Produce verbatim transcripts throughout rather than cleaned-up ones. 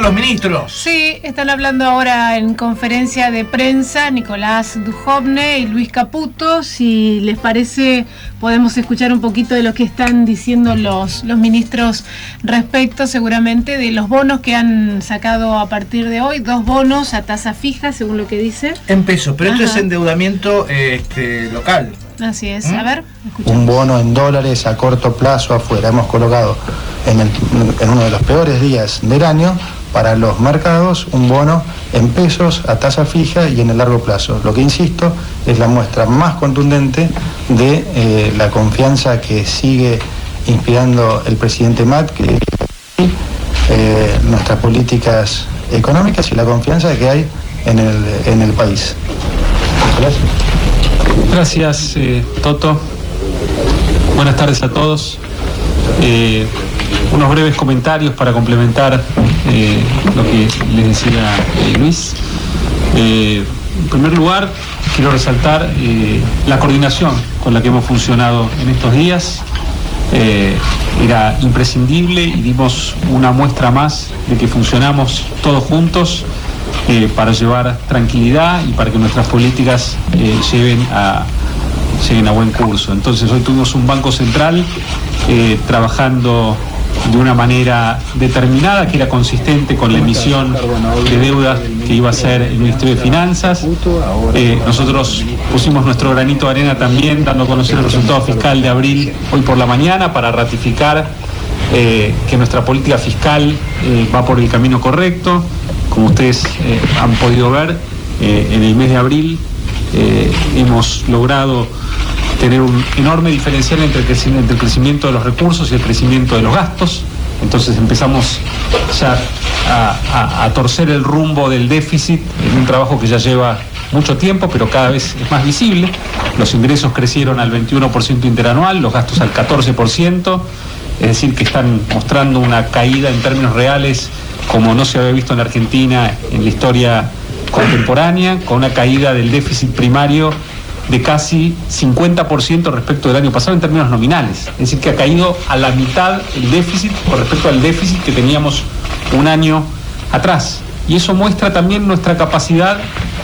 los ministros. Sí, están hablando ahora en conferencia de prensa Nicolás Dujovne y Luis Caputo. Si les parece, podemos escuchar un poquito de lo que están diciendo los, los ministros respecto, seguramente, de los bonos que han sacado a partir de hoy. Dos bonos a tasa fija, según lo que dice. En pesos, pero Ajá. esto es endeudamiento este, local. Así es. ¿Mm? A ver, escuchamos. Un bono en dólares a corto plazo afuera. Hemos colocado en, el, en uno de los peores días del año para los mercados un bono en pesos a tasa fija y en el largo plazo. Lo que insisto es la muestra más contundente de eh, la confianza que sigue inspirando el presidente Macri, eh, nuestras políticas económicas y la confianza que hay en el, en el país. Gracias. Gracias, eh, Toto. Buenas tardes a todos. Eh, unos breves comentarios para complementar eh, lo que les decía eh, Luis. Eh, en primer lugar, quiero resaltar eh, la coordinación con la que hemos funcionado en estos días. Eh, era imprescindible y dimos una muestra más de que funcionamos todos juntos eh, para llevar tranquilidad y para que nuestras políticas eh, lleven a, lleguen a buen curso. Entonces hoy tuvimos un Banco Central eh, trabajando de una manera determinada, que era consistente con la emisión de deuda que iba a hacer el Ministerio de Finanzas. Eh, nosotros pusimos nuestro granito de arena también, dando a conocer el resultado fiscal de abril hoy por la mañana, para ratificar eh, que nuestra política fiscal eh, va por el camino correcto. Como ustedes eh, han podido ver, eh, en el mes de abril eh, hemos logrado tener un enorme diferencial entre el, crecimiento, entre el crecimiento de los recursos y el crecimiento de los gastos. Entonces empezamos ya a, a, a torcer el rumbo del déficit en un trabajo que ya lleva mucho tiempo, pero cada vez es más visible. Los ingresos crecieron al veintiuno por ciento interanual, los gastos al catorce por ciento, es decir, que están mostrando una caída en términos reales como no se había visto en la Argentina en la historia contemporánea, con una caída del déficit primario de casi cincuenta por ciento respecto del año pasado en términos nominales. Es decir, que ha caído a la mitad el déficit con respecto al déficit que teníamos un año atrás. Y eso muestra también nuestra capacidad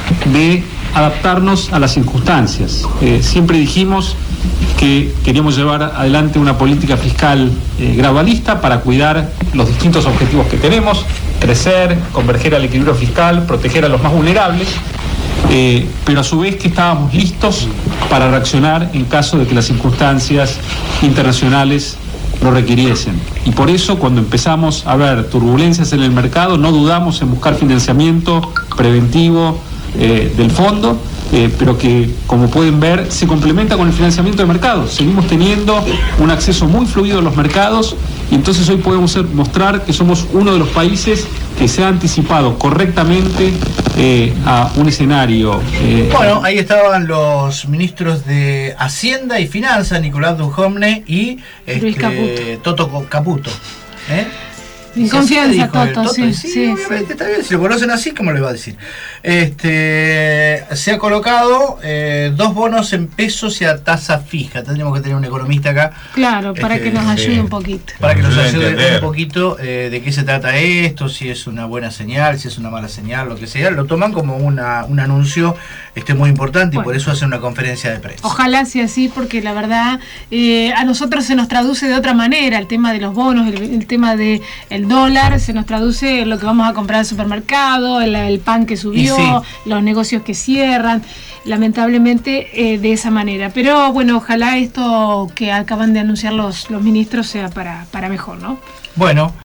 de adaptarnos a las circunstancias. Eh, siempre dijimos que queríamos llevar adelante una política fiscal eh, gradualista para cuidar los distintos objetivos que tenemos: crecer, converger al equilibrio fiscal, proteger a los más vulnerables. Eh, pero a su vez que estábamos listos para reaccionar en caso de que las circunstancias internacionales lo requiriesen. Y por eso, cuando empezamos a ver turbulencias en el mercado, no dudamos en buscar financiamiento preventivo eh, del fondo, eh, pero que, como pueden ver, se complementa con el financiamiento de mercado. Seguimos teniendo un acceso muy fluido a los mercados, y entonces hoy podemos ser, mostrar que somos uno de los países que se ha anticipado correctamente eh, a un escenario. Eh, Bueno, ahí estaban los ministros de Hacienda y Finanzas, Nicolás Dujovne y Luis este, Toto Caputo. ¿Eh? En Sí, confianza, dijo el Toto, sí, sí, sí, obviamente, sí. está bien, si lo conocen así, ¿cómo le va a decir? Este, se ha colocado eh, dos bonos en pesos y a tasa fija. Tendríamos que tener un economista acá. Claro, para este, que nos ayude sí, un poquito. Para que nos Ayude a ayude entender. un poquito eh, de qué se trata esto, si es una buena señal, si es una mala señal, lo que sea. Lo toman como una, un anuncio este, muy importante, Bueno. y por eso hacen una conferencia de prensa. Ojalá sea así, porque la verdad eh, a nosotros se nos traduce de otra manera el tema de los bonos, el, el tema del dólar, se nos traduce en lo que vamos a comprar al supermercado, el, el pan que subió, sí. los negocios que cierran, lamentablemente eh, de esa manera. Pero bueno, ojalá esto que acaban de anunciar los, los ministros sea para, para mejor, ¿no? Bueno.